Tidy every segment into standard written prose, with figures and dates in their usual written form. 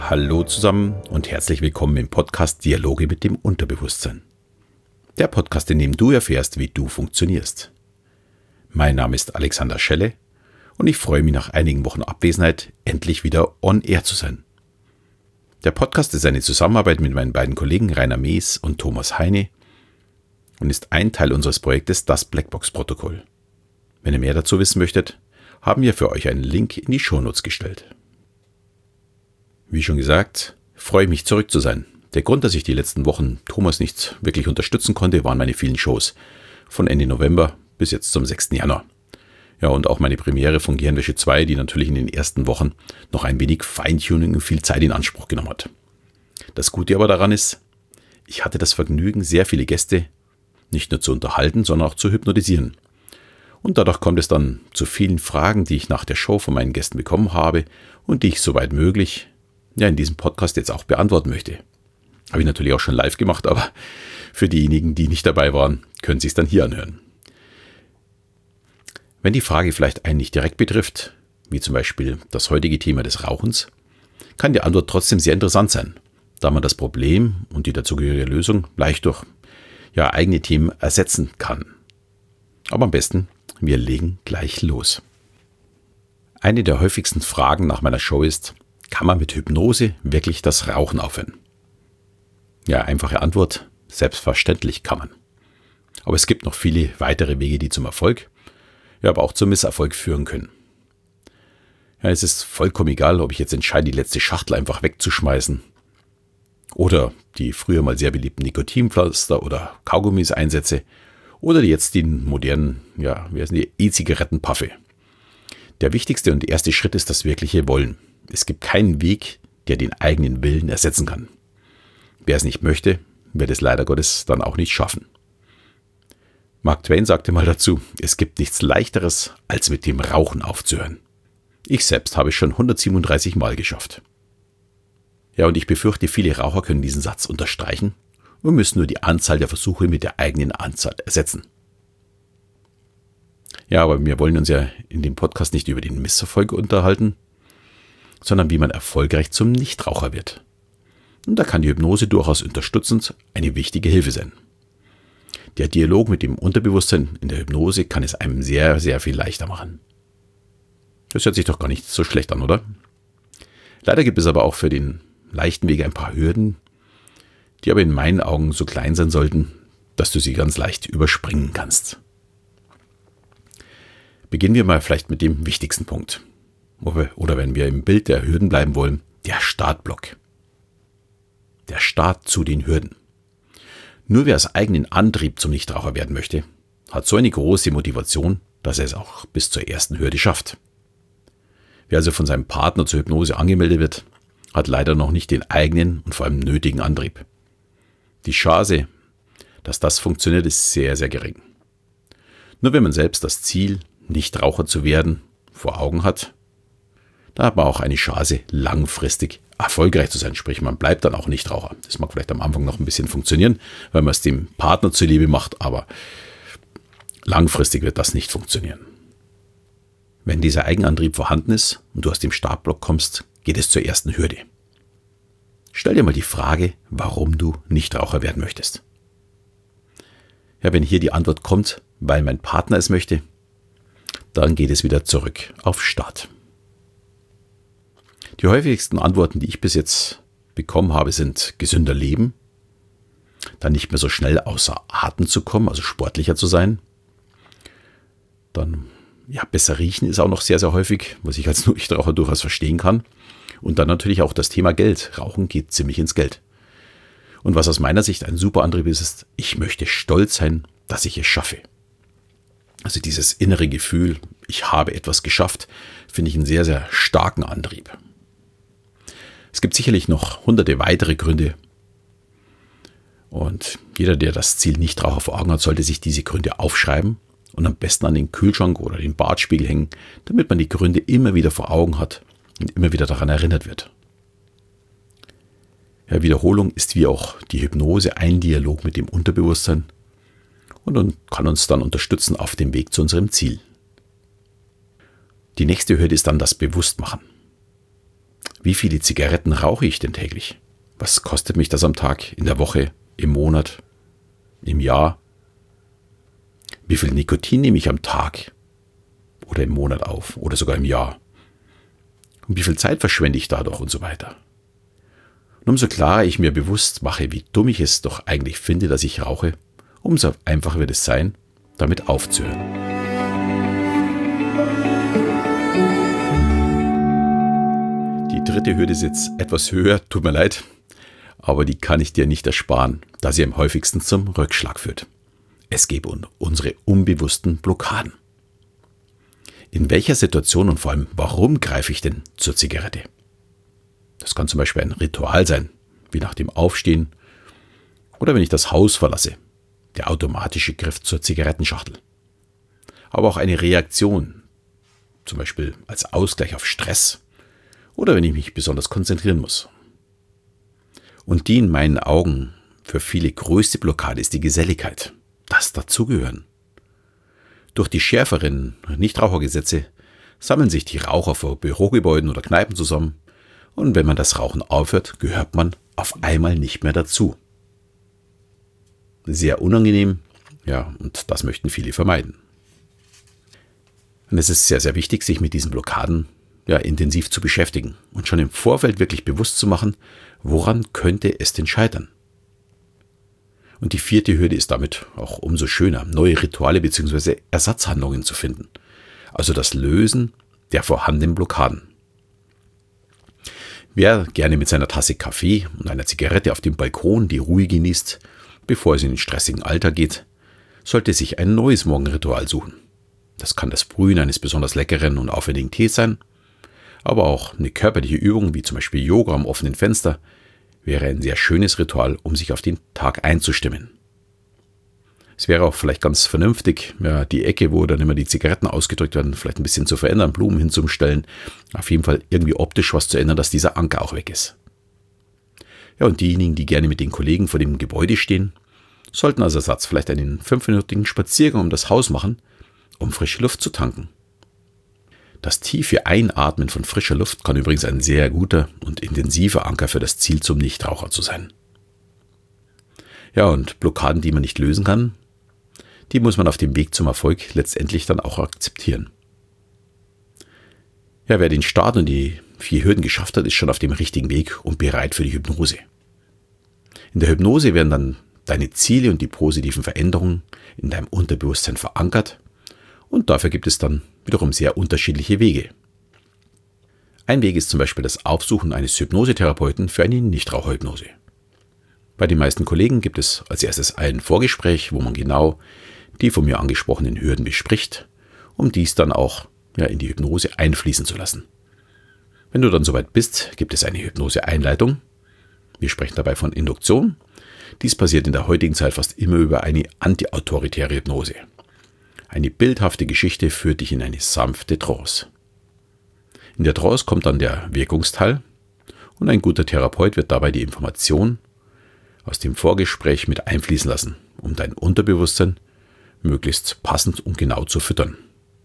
Hallo zusammen und herzlich willkommen im Podcast Dialoge mit dem Unterbewusstsein. Der Podcast, in dem du erfährst, wie du funktionierst. Mein Name ist Alexander Schelle und ich freue mich nach einigen Wochen Abwesenheit endlich wieder on air zu sein. Der Podcast ist eine Zusammenarbeit mit meinen beiden Kollegen Rainer Mees und Thomas Heine und ist ein Teil unseres Projektes Das Blackbox-Protokoll. Wenn ihr mehr dazu wissen möchtet, haben wir für euch einen Link in die Shownotes gestellt. Wie schon gesagt, freue ich mich zurück zu sein. Der Grund, dass ich die letzten Wochen Thomas nicht wirklich unterstützen konnte, waren meine vielen Shows. Von Ende November bis jetzt zum 6. Januar. Ja, und auch meine Premiere von Gehirnwäsche 2, die natürlich in den ersten Wochen noch ein wenig Feintuning und viel Zeit in Anspruch genommen hat. Das Gute aber daran ist, ich hatte das Vergnügen, sehr viele Gäste nicht nur zu unterhalten, sondern auch zu hypnotisieren. Und dadurch kommt es dann zu vielen Fragen, die ich nach der Show von meinen Gästen bekommen habe und die ich soweit möglich in diesem Podcast jetzt auch beantworten möchte. Habe ich natürlich auch schon live gemacht, aber für diejenigen, die nicht dabei waren, können Sie es dann hier anhören. Wenn die Frage vielleicht einen nicht direkt betrifft, wie zum Beispiel das heutige Thema des Rauchens, kann die Antwort trotzdem sehr interessant sein, da man das Problem und die dazugehörige Lösung leicht durch eigene Themen ersetzen kann. Aber am besten, wir legen gleich los. Eine der häufigsten Fragen nach meiner Show ist: Kann man mit Hypnose wirklich das Rauchen aufhören? Ja, einfache Antwort: Selbstverständlich kann man. Aber es gibt noch viele weitere Wege, die zum Erfolg, aber auch zum Misserfolg führen können. Ja, es ist vollkommen egal, ob ich jetzt entscheide, die letzte Schachtel einfach wegzuschmeißen oder die früher mal sehr beliebten Nikotinpflaster oder Kaugummis einsetze oder jetzt die modernen, die E-Zigaretten paffe. Der wichtigste und erste Schritt ist das wirkliche Wollen. Es gibt keinen Weg, der den eigenen Willen ersetzen kann. Wer es nicht möchte, wird es leider Gottes dann auch nicht schaffen. Mark Twain sagte mal dazu: Es gibt nichts Leichteres, als mit dem Rauchen aufzuhören. Ich selbst habe es schon 137 Mal geschafft. Ja, und ich befürchte, viele Raucher können diesen Satz unterstreichen und müssen nur die Anzahl der Versuche mit der eigenen Anzahl ersetzen. Ja, aber wir wollen uns ja in dem Podcast nicht über den Misserfolg unterhalten, sondern wie man erfolgreich zum Nichtraucher wird. Und da kann die Hypnose durchaus unterstützend eine wichtige Hilfe sein. Der Dialog mit dem Unterbewusstsein in der Hypnose kann es einem sehr, sehr viel leichter machen. Das hört sich doch gar nicht so schlecht an, oder? Leider gibt es aber auch für den leichten Weg ein paar Hürden, die aber in meinen Augen so klein sein sollten, dass du sie ganz leicht überspringen kannst. Beginnen wir mal vielleicht mit dem wichtigsten Punkt. Oder wenn wir im Bild der Hürden bleiben wollen, der Startblock. Der Start zu den Hürden. Nur wer aus eigenen Antrieb zum Nichtraucher werden möchte, hat so eine große Motivation, dass er es auch bis zur ersten Hürde schafft. Wer also von seinem Partner zur Hypnose angemeldet wird, hat leider noch nicht den eigenen und vor allem nötigen Antrieb. Die Chance, dass das funktioniert, ist sehr, sehr gering. Nur wenn man selbst das Ziel, Nichtraucher zu werden, vor Augen hat, da hat man auch eine Chance, langfristig erfolgreich zu sein. Sprich, man bleibt dann auch Nichtraucher. Das mag vielleicht am Anfang noch ein bisschen funktionieren, weil man es dem Partner zuliebe macht, aber langfristig wird das nicht funktionieren. Wenn dieser Eigenantrieb vorhanden ist und du aus dem Startblock kommst, geht es zur ersten Hürde. Stell dir mal die Frage, warum du Nichtraucher werden möchtest. Ja, wenn hier die Antwort kommt, weil mein Partner es möchte, dann geht es wieder zurück auf Start. Die häufigsten Antworten, die ich bis jetzt bekommen habe, sind gesünder leben, dann nicht mehr so schnell außer Atem zu kommen, also sportlicher zu sein. Dann besser riechen ist auch noch sehr, sehr häufig, was ich als Nichtraucher durchaus verstehen kann. Und dann natürlich auch das Thema Geld. Rauchen geht ziemlich ins Geld. Und was aus meiner Sicht ein super Antrieb ist, ich möchte stolz sein, dass ich es schaffe. Also dieses innere Gefühl, ich habe etwas geschafft, finde ich einen sehr, sehr starken Antrieb. Es gibt sicherlich noch hunderte weitere Gründe. Und jeder, der das Ziel Nichtraucher vor Augen hat, sollte sich diese Gründe aufschreiben und am besten an den Kühlschrank oder den Badspiegel hängen, damit man die Gründe immer wieder vor Augen hat und immer wieder daran erinnert wird. Ja, Wiederholung ist wie auch die Hypnose ein Dialog mit dem Unterbewusstsein und kann uns dann unterstützen auf dem Weg zu unserem Ziel. Die nächste Hürde ist dann das Bewusstmachen. Wie viele Zigaretten rauche ich denn täglich? Was kostet mich das am Tag, in der Woche, im Monat, im Jahr? Wie viel Nikotin nehme ich am Tag oder im Monat auf oder sogar im Jahr? Und wie viel Zeit verschwende ich dadurch und so weiter? Und umso klarer ich mir bewusst mache, wie dumm ich es doch eigentlich finde, dass ich rauche, umso einfacher wird es sein, damit aufzuhören. Die dritte Hürde ist jetzt etwas höher, tut mir leid, aber die kann ich dir nicht ersparen, da sie am häufigsten zum Rückschlag führt. Es geht um unsere unbewussten Blockaden. In welcher Situation und vor allem warum greife ich denn zur Zigarette? Das kann zum Beispiel ein Ritual sein, wie nach dem Aufstehen oder wenn ich das Haus verlasse, der automatische Griff zur Zigarettenschachtel. Aber auch eine Reaktion, zum Beispiel als Ausgleich auf Stress oder wenn ich mich besonders konzentrieren muss. Und die in meinen Augen für viele größte Blockade ist die Geselligkeit, das Dazugehören. Durch die schärferen Nichtrauchergesetze sammeln sich die Raucher vor Bürogebäuden oder Kneipen zusammen und wenn man das Rauchen aufhört, gehört man auf einmal nicht mehr dazu. Sehr unangenehm, ja, und das möchten viele vermeiden. Und es ist sehr, sehr wichtig, sich mit diesen Blockaden intensiv zu beschäftigen und schon im Vorfeld wirklich bewusst zu machen, woran könnte es denn scheitern. Und die vierte Hürde ist damit auch umso schöner, neue Rituale bzw. Ersatzhandlungen zu finden. Also das Lösen der vorhandenen Blockaden. Wer gerne mit seiner Tasse Kaffee und einer Zigarette auf dem Balkon die Ruhe genießt, bevor es in den stressigen Alltag geht, sollte sich ein neues Morgenritual suchen. Das kann das Brühen eines besonders leckeren und aufwendigen Tees sein, aber auch eine körperliche Übung wie zum Beispiel Yoga am offenen Fenster wäre ein sehr schönes Ritual, um sich auf den Tag einzustimmen. Es wäre auch vielleicht ganz vernünftig, die Ecke, wo dann immer die Zigaretten ausgedrückt werden, vielleicht ein bisschen zu verändern, Blumen hinzustellen, auf jeden Fall irgendwie optisch was zu ändern, dass dieser Anker auch weg ist. Ja, und diejenigen, die gerne mit den Kollegen vor dem Gebäude stehen, sollten als Ersatz vielleicht einen 5-minütigen Spaziergang um das Haus machen, um frische Luft zu tanken. Das tiefe Einatmen von frischer Luft kann übrigens ein sehr guter und intensiver Anker für das Ziel zum Nichtraucher zu sein. Ja, und Blockaden, die man nicht lösen kann, die muss man auf dem Weg zum Erfolg letztendlich dann auch akzeptieren. Ja, wer den Start und die 4 Hürden geschafft hat, ist schon auf dem richtigen Weg und bereit für die Hypnose. In der Hypnose werden dann deine Ziele und die positiven Veränderungen in deinem Unterbewusstsein verankert und dafür gibt es dann wiederum sehr unterschiedliche Wege. Ein Weg ist zum Beispiel das Aufsuchen eines Hypnosetherapeuten für eine Nichtraucherhypnose. Bei den meisten Kollegen gibt es als erstes ein Vorgespräch, wo man genau die von mir angesprochenen Hürden bespricht, um dies dann auch in die Hypnose einfließen zu lassen. Wenn du dann soweit bist, gibt es eine Hypnose-Einleitung. Wir sprechen dabei von Induktion. Dies passiert in der heutigen Zeit fast immer über eine antiautoritäre Hypnose. Eine bildhafte Geschichte führt dich in eine sanfte Trance. In der Trance kommt dann der Wirkungsteil und ein guter Therapeut wird dabei die Information aus dem Vorgespräch mit einfließen lassen, um dein Unterbewusstsein möglichst passend und genau zu füttern.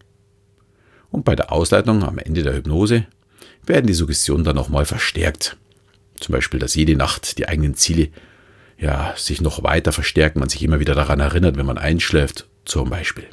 Und bei der Ausleitung am Ende der Hypnose werden die Suggestionen dann nochmal verstärkt. Zum Beispiel, dass jede Nacht die eigenen Ziele sich noch weiter verstärken, man sich immer wieder daran erinnert, wenn man einschläft, zum Beispiel.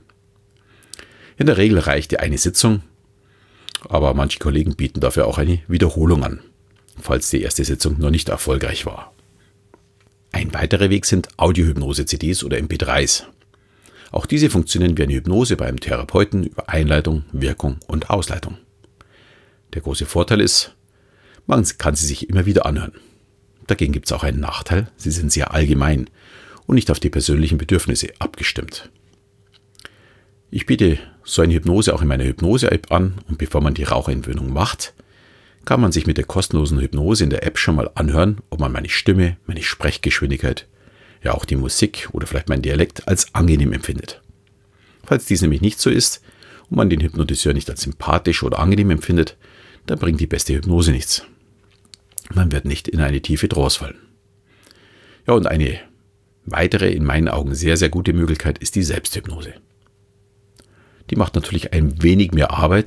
In der Regel reicht die eine Sitzung, aber manche Kollegen bieten dafür auch eine Wiederholung an, falls die erste Sitzung noch nicht erfolgreich war. Ein weiterer Weg sind Audiohypnose-CDs oder MP3s. Auch diese funktionieren wie eine Hypnose beim Therapeuten über Einleitung, Wirkung und Ausleitung. Der große Vorteil ist, man kann sie sich immer wieder anhören. Dagegen gibt es auch einen Nachteil, sie sind sehr allgemein und nicht auf die persönlichen Bedürfnisse abgestimmt. Ich biete so eine Hypnose auch in meiner Hypnose-App an und bevor man die Raucherentwöhnung macht, kann man sich mit der kostenlosen Hypnose in der App schon mal anhören, ob man meine Stimme, meine Sprechgeschwindigkeit, auch die Musik oder vielleicht mein Dialekt als angenehm empfindet. Falls dies nämlich nicht so ist und man den Hypnotiseur nicht als sympathisch oder angenehm empfindet, dann bringt die beste Hypnose nichts. Man wird nicht in eine tiefe Trance fallen. Ja, und eine weitere, in meinen Augen sehr, sehr gute Möglichkeit ist die Selbsthypnose. Die macht natürlich ein wenig mehr Arbeit,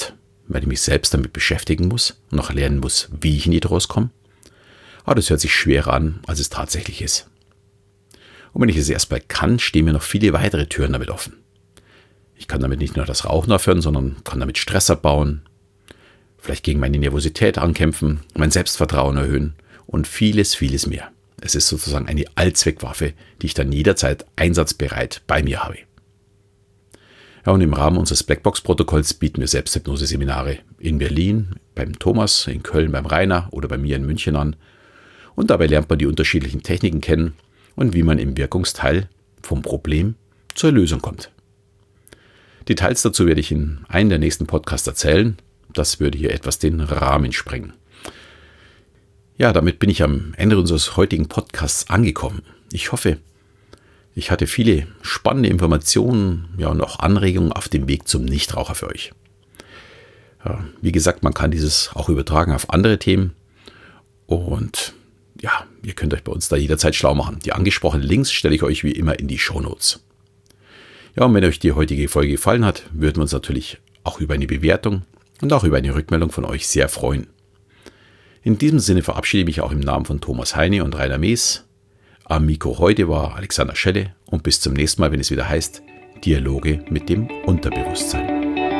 weil ich mich selbst damit beschäftigen muss und noch lernen muss, wie ich in die Trance komme. Aber das hört sich schwerer an, als es tatsächlich ist. Und wenn ich es erst bald kann, stehen mir noch viele weitere Türen damit offen. Ich kann damit nicht nur das Rauchen aufhören, sondern kann damit Stress abbauen, vielleicht gegen meine Nervosität ankämpfen, mein Selbstvertrauen erhöhen und vieles, vieles mehr. Es ist sozusagen eine Allzweckwaffe, die ich dann jederzeit einsatzbereit bei mir habe. Ja, und im Rahmen unseres Blackbox-Protokolls bieten wir Selbsthypnose-Seminare in Berlin, beim Thomas, in Köln beim Rainer oder bei mir in München an. Und dabei lernt man die unterschiedlichen Techniken kennen und wie man im Wirkungsteil vom Problem zur Lösung kommt. Details dazu werde ich in einem der nächsten Podcasts erzählen. Das würde hier etwas den Rahmen sprengen. Ja, damit bin ich am Ende unseres heutigen Podcasts angekommen. Ich hoffe, ich hatte viele spannende Informationen, ja, und auch Anregungen auf dem Weg zum Nichtraucher für euch. Ja, wie gesagt, man kann dieses auch übertragen auf andere Themen. Und ja, ihr könnt euch bei uns da jederzeit schlau machen. Die angesprochenen Links stelle ich euch wie immer in die Shownotes. Ja, und wenn euch die heutige Folge gefallen hat, würden wir uns natürlich auch über eine Bewertung und auch über eine Rückmeldung von euch sehr freuen. In diesem Sinne verabschiede ich mich auch im Namen von Thomas Heine und Rainer Mees. Am Mikro heute war Alexander Schelle und bis zum nächsten Mal, wenn es wieder heißt Dialoge mit dem Unterbewusstsein.